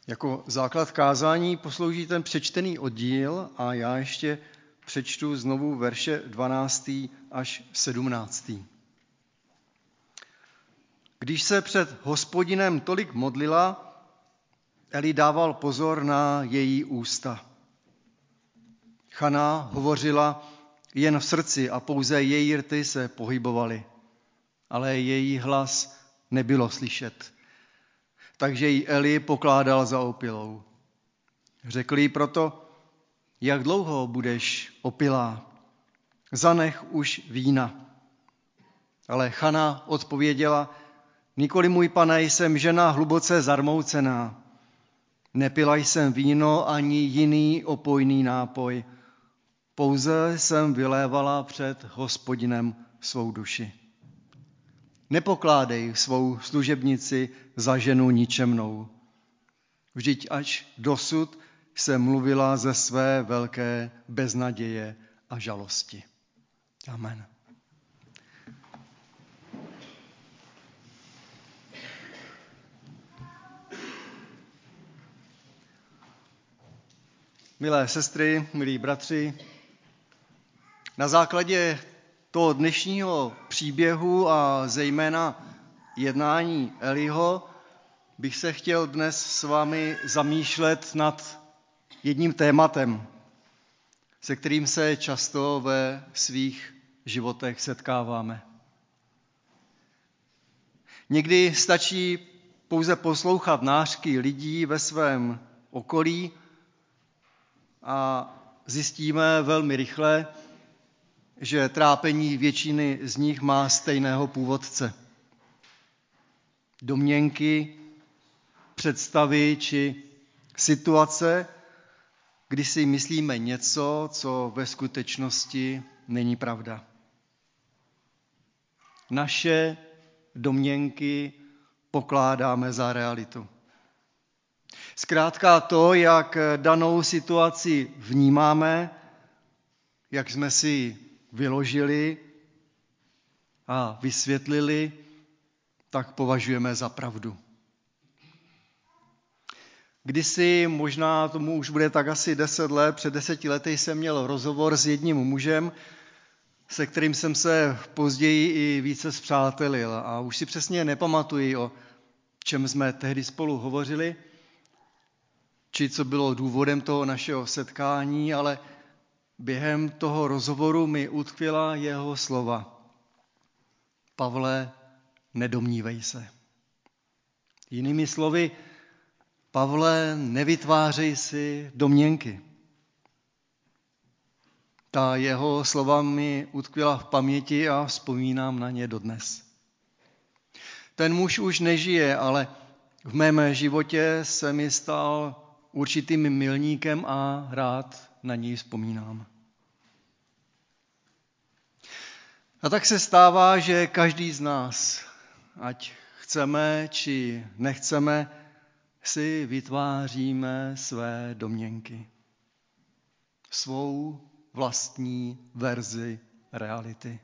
Jako základ kázání poslouží ten přečtený oddíl a já ještě přečtu znovu verše 12. až 17. Když se před Hospodinem tolik modlila, Eli dával pozor na její ústa. Chana hovořila jen v srdci a pouze její rty se pohybovaly, ale její hlas nebylo slyšet. Takže ji Eli pokládal za opilou. Řekl jí proto, jak dlouho budeš opilá? Zanech už vína. Ale Chana odpověděla, nikoli můj pane, jsem žena hluboce zarmoucená. Nepila jsem víno ani jiný opojný nápoj. Pouze jsem vylévala před Hospodinem svou duši. Nepokládej svou služebnici za ženu ničemnou. Vždyť až dosud jsem mluvila ze své velké beznaděje a žalosti. Amen. Milé sestry, milí bratři, na základě toho dnešního příběhu a zejména jednání Eliho bych se chtěl dnes s vámi zamýšlet nad jedním tématem, se kterým se často ve svých životech setkáváme. Někdy stačí pouze poslouchat nářky lidí ve svém okolí a zjistíme velmi rychle, že trápení většiny z nich má stejného původce. Domněnky, představy či situace, kdy si myslíme něco, co ve skutečnosti není pravda. Naše domněnky pokládáme za realitu. Zkrátka to, jak danou situaci vnímáme, jak jsme si vyložili a vysvětlili, tak považujeme za pravdu. Kdysi, možná tomu už bude tak asi 10 let, před 10 lety jsem měl rozhovor s jedním mužem, se kterým jsem se později i více spřátelil. A už si přesně nepamatuji, o čem jsme tehdy spolu hovořili, či co bylo důvodem toho našeho setkání, ale během toho rozhovoru mi utkvěla jeho slova. Pavle, nedomnívej se. Jinými slovy, Pavle, nevytvářej si domněnky. Ta jeho slova mi utkvěla v paměti a vzpomínám na ně dodnes. Ten muž už nežije, ale v mém životě se mi stal určitým milníkem a rád na něj vzpomínám. A tak se stává, že každý z nás, ať chceme či nechceme, si vytváříme své domněnky. Svou vlastní verzi reality.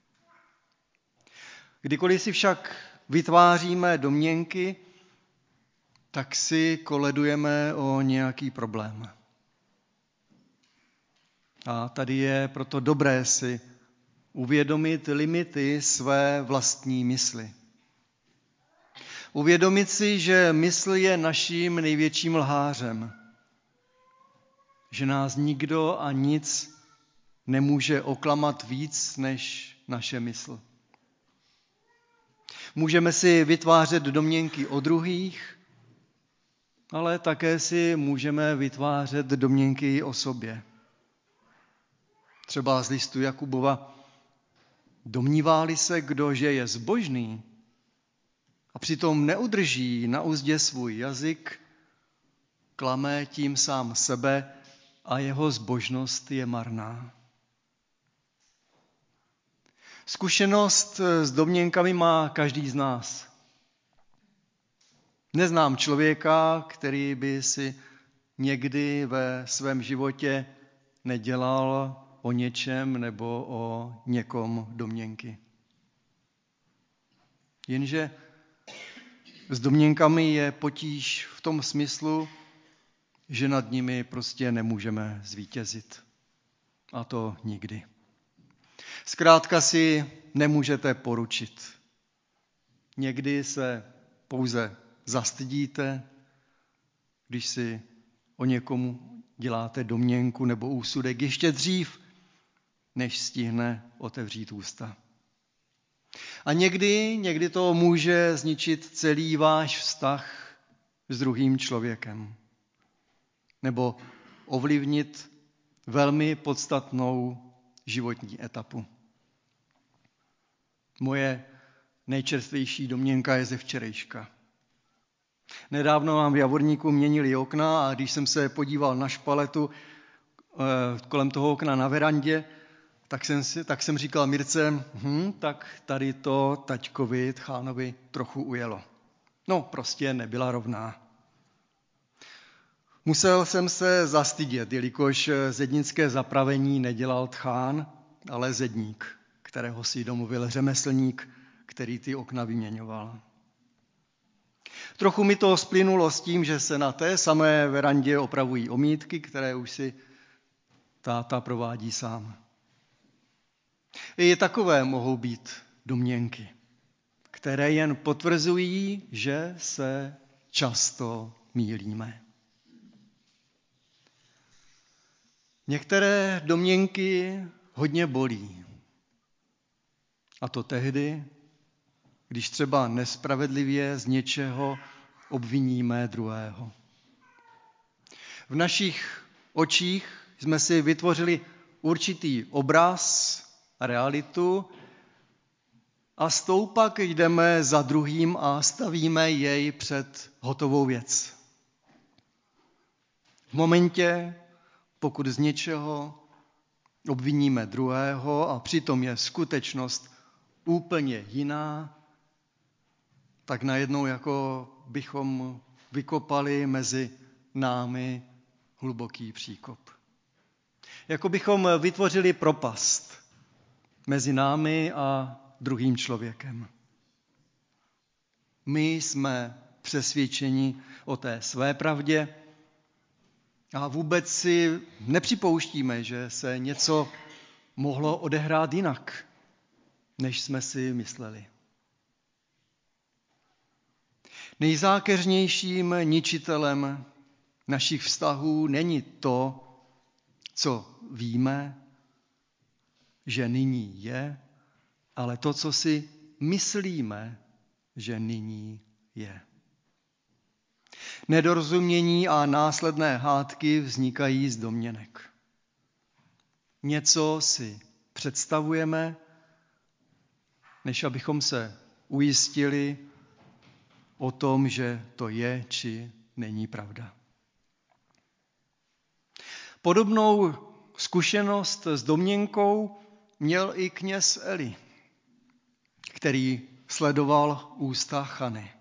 Kdykoliv si však vytváříme domněnky, tak si koledujeme o nějaký problém. A tady je proto dobré si uvědomit limity své vlastní mysli. Uvědomit si, že mysl je naším největším lhářem. Že nás nikdo a nic nemůže oklamat víc než naše mysl. Můžeme si vytvářet domněnky o druhých, ale také si můžeme vytvářet domněnky o sobě. Třeba z listu Jakubova. Domnívá-li se kdo, že je zbožný a přitom neudrží na uzdě svůj jazyk, klame tím sám sebe a jeho zbožnost je marná. Zkušenost s domněnkami má každý z nás. Neznám člověka, který by si někdy ve svém životě nedělal o něčem nebo o někom domněnky. Jenže S domněnkami je potíž v tom smyslu, že nad nimi prostě nemůžeme zvítězit. A to nikdy. Zkrátka si nemůžete poručit. Někdy se pouze zastydíte, když si o někomu děláte domněnku nebo úsudek ještě dřív, než stihne otevřít ústa. A někdy to může zničit celý váš vztah s druhým člověkem. Nebo ovlivnit velmi podstatnou životní etapu. Moje nejčerstvější domněnka je ze včerejška. Nedávno nám v Javorníku měnili okna a když jsem se podíval na špaletu kolem toho okna na verandě, tak jsem říkal Mirce, tak tady to taťkovi, tchánovi trochu ujelo. No, prostě nebyla rovná. Musel jsem se zastydět, jelikož zednické zapravení nedělal tchán, ale zedník, kterého si domluvil řemeslník, který ty okna vyměňoval. Trochu mi to splynulo s tím, že se na té samé verandě opravují omítky, které už si táta provádí sám. I takové mohou být domněnky, které jen potvrzují, že se často mýlíme. Některé domněnky hodně bolí. A to tehdy, když třeba nespravedlivě z něčeho obviníme druhého. V našich očích jsme si vytvořili určitý obraz, realitu a s tou pak jdeme za druhým a stavíme jej před hotovou věc. V momentě, pokud z něčeho obviníme druhého a přitom je skutečnost úplně jiná, tak najednou jako bychom vykopali mezi námi hluboký příkop. Jako bychom vytvořili propast mezi námi a druhým člověkem. My jsme přesvědčeni o té své pravdě a vůbec si nepřipouštíme, že se něco mohlo odehrát jinak, než jsme si mysleli. Nejzákeřnějším ničitelem našich vztahů není to, co víme, že nyní je, ale to, co si myslíme, že nyní je. Nedorozumění a následné hádky vznikají z domněnek. Něco si představujeme, než abychom se ujistili o tom, že to je či není pravda. Podobnou zkušenost s domněnkou měl i kněz Eli, který sledoval ústa Chany.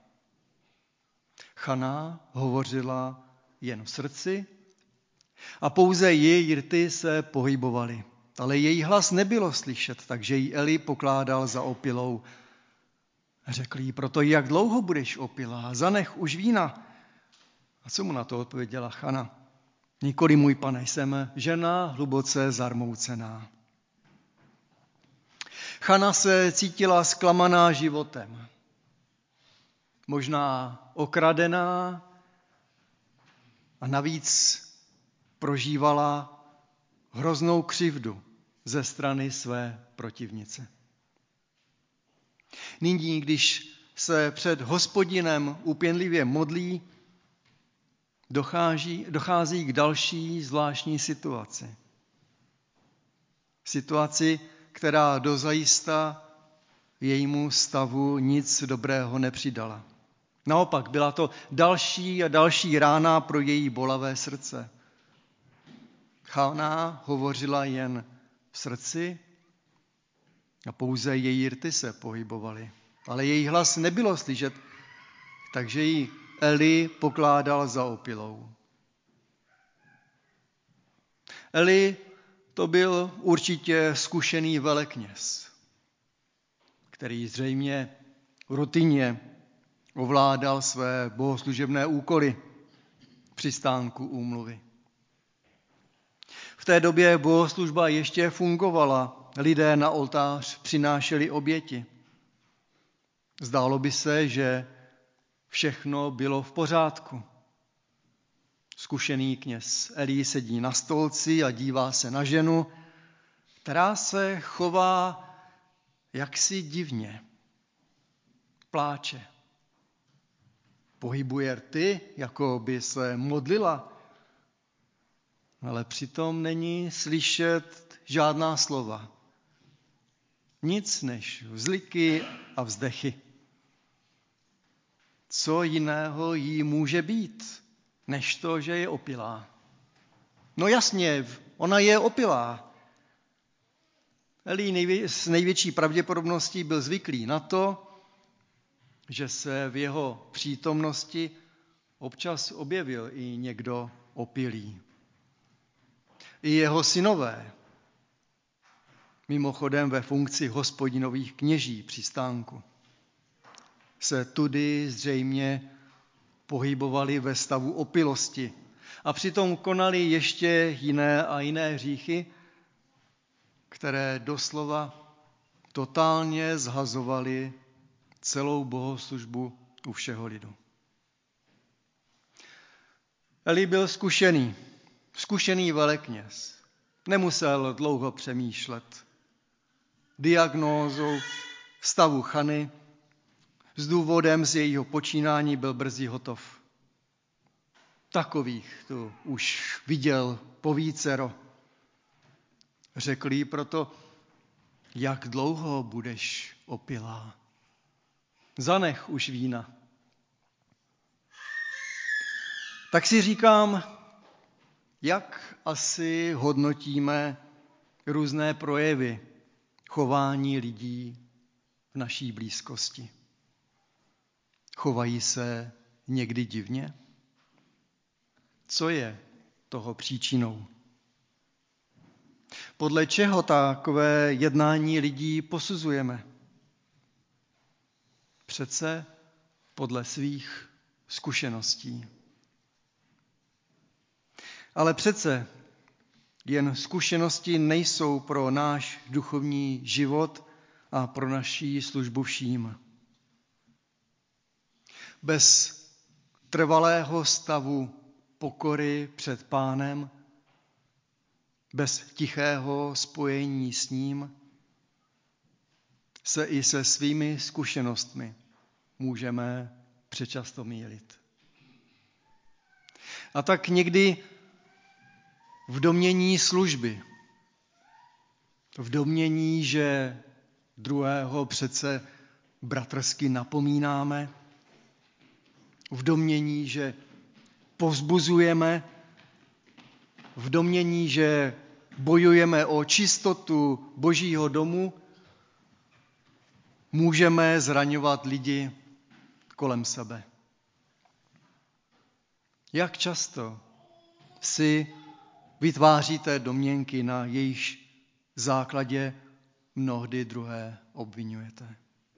Chana hovořila jen v srdci a pouze její rty se pohybovaly. Ale její hlas nebylo slyšet, takže ji Eli pokládal za opilou. Řekl jí proto, jak dlouho budeš opilá, zanech už vína. A co mu na to odpověděla Chana? Nikoli, můj pane, jsem žena hluboce zarmoucená. Chana se cítila zklamaná životem. Možná okradená a navíc prožívala hroznou křivdu ze strany své protivnice. Nyní, když se před Hospodinem úpěnlivě modlí, dochází k další zvláštní situaci. Situaci, která dozajista jejímu stavu nic dobrého nepřidala. Naopak, byla to další a další rána pro její bolavé srdce. Chana hovořila jen v srdci a pouze její rty se pohybovaly. Ale její hlas nebylo slyšet, takže ji Eli pokládal za opilou. Eli to byl určitě zkušený velekněz, který zřejmě rutinně ovládal své bohoslužebné úkoly při stánku úmluvy. V té době bohoslužba ještě fungovala. Lidé na oltář přinášeli oběti. Zdálo by se, že všechno bylo v pořádku. Zkušený kněz Elí sedí na stolci a dívá se na ženu, která se chová jaksi divně. Pláče. Pohybuje rty, jako by se modlila, ale přitom není slyšet žádná slova. Nic než vzliky a vzdechy. Co jiného jí může být, než to, že je opilá? No jasně, ona je opilá. Elí s největší pravděpodobností byl zvyklý na to, že se v jeho přítomnosti občas objevil i někdo opilý. I jeho synové, mimochodem ve funkci hospodinových kněží při stánku, se tudy zřejmě pohybovali ve stavu opilosti a přitom konali ještě jiné a jiné hříchy, které doslova totálně zhazovaly celou bohoslužbu u všeho lidu. Elí byl zkušený velekněz. Nemusel dlouho přemýšlet. Diagnózou stavu Chany s důvodem z jejího počínání byl brzy hotov. Takových tu už viděl povícero. Řekl jí proto, jak dlouho budeš opilá. Zanech už vína. Tak si říkám, jak asi hodnotíme různé projevy chování lidí v naší blízkosti. Chovají se někdy divně? Co je toho příčinou? Podle čeho takové jednání lidí posuzujeme? Přece podle svých zkušeností. Ale přece jen zkušenosti nejsou pro náš duchovní život a pro naši službu vším. Bez trvalého stavu pokory před Pánem, bez tichého spojení s ním, se i se svými zkušenostmi můžeme přečasto mýlit. A tak někdy v domnění služby, v domnění, že druhého přece bratrsky napomínáme, v domnění, že povzbuzujeme, v domnění, že bojujeme o čistotu Božího domu, můžeme zraňovat lidi kolem sebe. Jak často si vytváříte domněnky, na jejich základě mnohdy druhé obvinujete?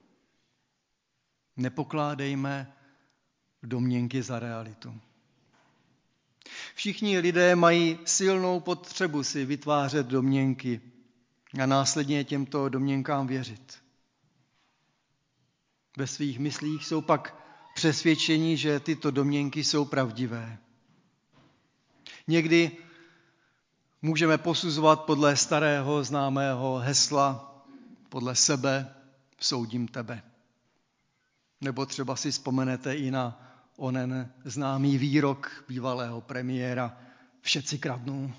Nepokládejme domněnky za realitu. Všichni lidé mají silnou potřebu si vytvářet domněnky a následně těmto domněnkám věřit. Ve svých myslích jsou pak přesvědčeni, že tyto domněnky jsou pravdivé. Někdy můžeme posuzovat podle starého známého hesla, podle sebe soudím tebe. Nebo třeba si vzpomenete i na onen známý výrok bývalého premiéra všetci kradnou.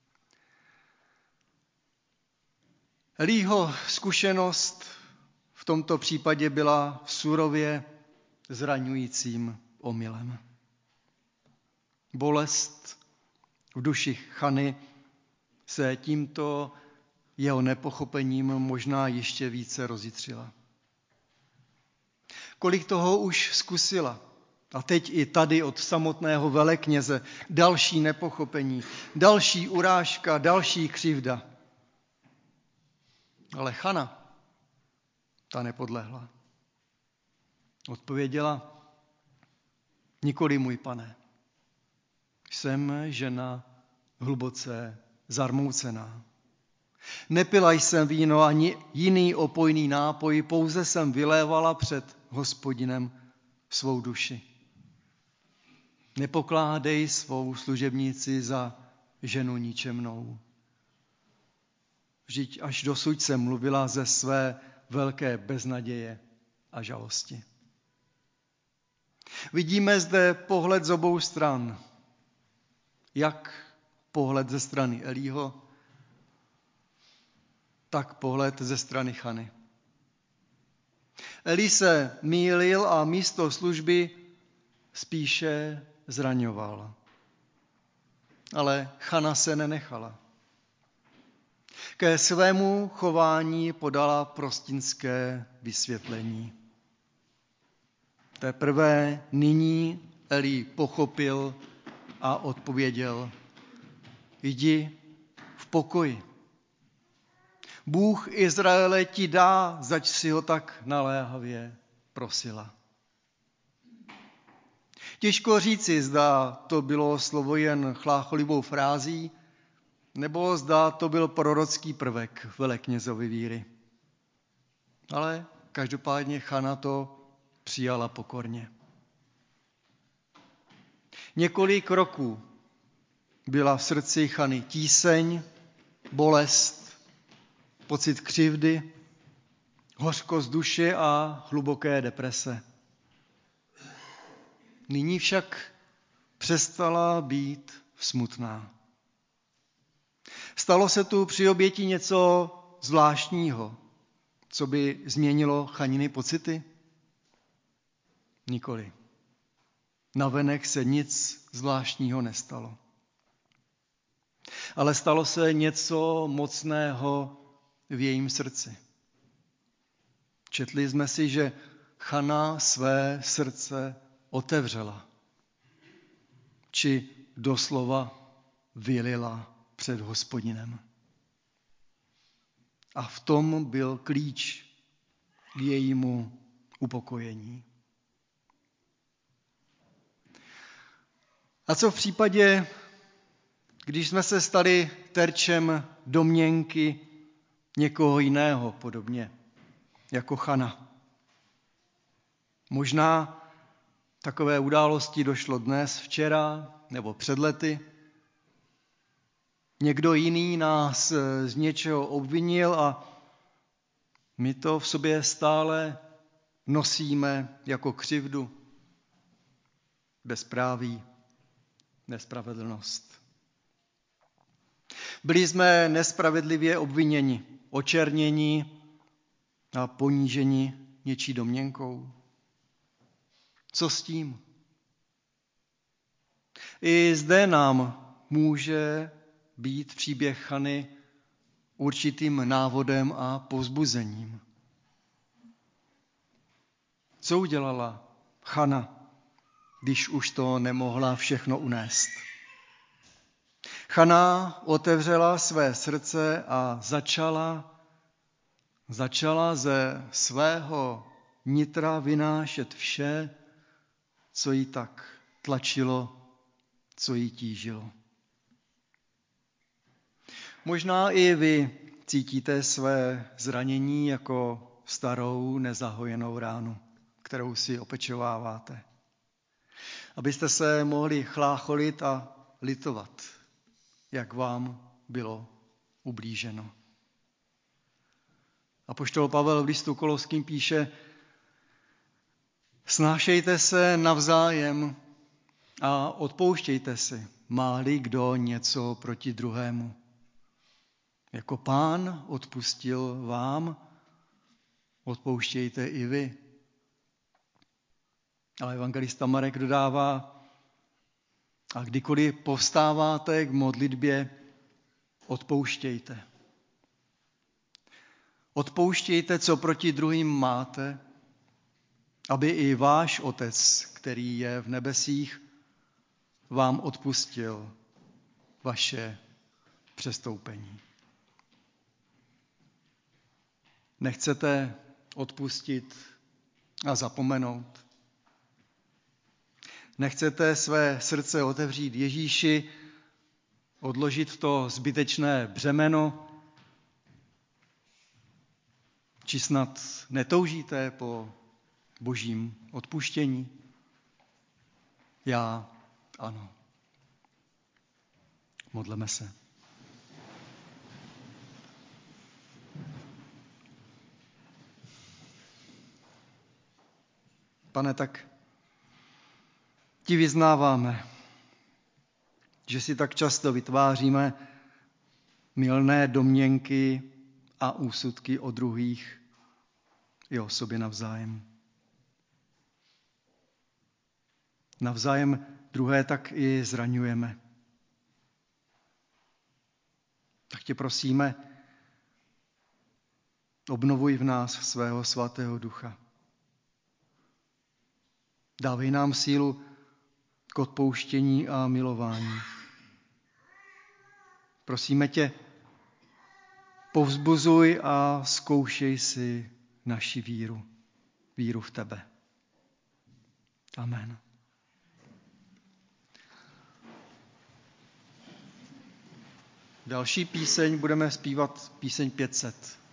Elího zkušenost v tomto případě byla surově zraňujícím omylem. Bolest v duši Chany se tímto jeho nepochopením možná ještě více rozjitřila. Kolik toho už zkusila. A teď i tady od samotného velekněze další nepochopení, další urážka, další křivda. Ale Chana, ta nepodlehla. Odpověděla, Nikoli můj pane. Jsem žena hluboce zarmoucená. Nepila jsem víno ani jiný opojný nápoj, pouze jsem vylévala před Hospodinem svou duši. Nepokládej svou služebnici za ženu ničemnou. Vždyť až dosud jsem mluvila ze své velké beznaděje a žalosti. Vidíme zde pohled z obou stran. Jak pohled ze strany Elího, tak pohled ze strany Chany. Elí se mýlil a místo služby spíše zraňoval. Ale Chana se nenechala. Ke svému chování podala prostinské vysvětlení. Teprve nyní Elí pochopil a odpověděl: jdi v pokoji. Bůh Izraele ti dá, zač si ho tak naléhavě prosila. Těžko říci, zda to bylo slovo jen chlácholivou frází, nebo zda to byl prorocký prvek veleknězovy víry. Ale každopádně Chana to přijala pokorně. Několik roků byla v srdci Chany tíseň, bolest, pocit křivdy, hořkost duše a hluboké deprese. Nyní však přestala být smutná. Stalo se tu při oběti něco zvláštního, co by změnilo Chaniny pocity? Nikoli. Navenek se nic zvláštního nestalo. Ale stalo se něco mocného v jejím srdci. Četli jsme si, že Chana své srdce otevřela, či doslova vylila před Hospodinem. A v tom byl klíč k jejímu upokojení. A co v případě, když jsme se stali terčem domněnky někoho jiného, podobně jako Chana? Možná takové události došlo dnes, včera nebo před lety. Někdo jiný nás z něčeho obvinil a my to v sobě stále nosíme jako křivdu, bezpráví, nespravedlnost. Byli jsme nespravedlivě obviněni, očerněni a poníženi něčí domněnkou. Co s tím? I zde nám může být příběh Chany určitým návodem a povzbuzením. Co udělala Chana, když už to nemohla všechno unést? Chana otevřela své srdce a začala ze svého nitra vynášet vše, co jí tak tlačilo, co jí tížilo. Možná i vy cítíte své zranění jako starou nezahojenou ránu, kterou si opečováváte. Abyste se mohli chlácholit a litovat, jak vám bylo ublíženo. Apoštol Pavel v listu Koloským píše: snášejte se navzájem a odpouštějte si, má-li kdo něco proti druhému. Jako Pán odpustil vám, odpouštějte i vy. Ale evangelista Marek dodává: a kdykoliv povstáváte k modlitbě, odpouštějte. Odpouštějte, co proti druhým máte, aby i váš Otec, který je v nebesích, vám odpustil vaše přestoupení. Nechcete odpustit a zapomenout? Nechcete své srdce otevřít Ježíši, odložit to zbytečné břemeno? Či snad netoužíte po božím odpuštění? Já ano. Modleme se. Pane, tak ti vyznáváme, že si tak často vytváříme mylné domněnky a úsudky o druhých i o sobě navzájem. Navzájem druhé tak i zraňujeme. Tak tě prosíme, obnovuj v nás svého svatého ducha. Dávej nám sílu k odpouštění a milování. Prosíme tě, povzbuzuj a zkoušej si naši víru v tebe. Amen. Další píseň budeme zpívat píseň 500.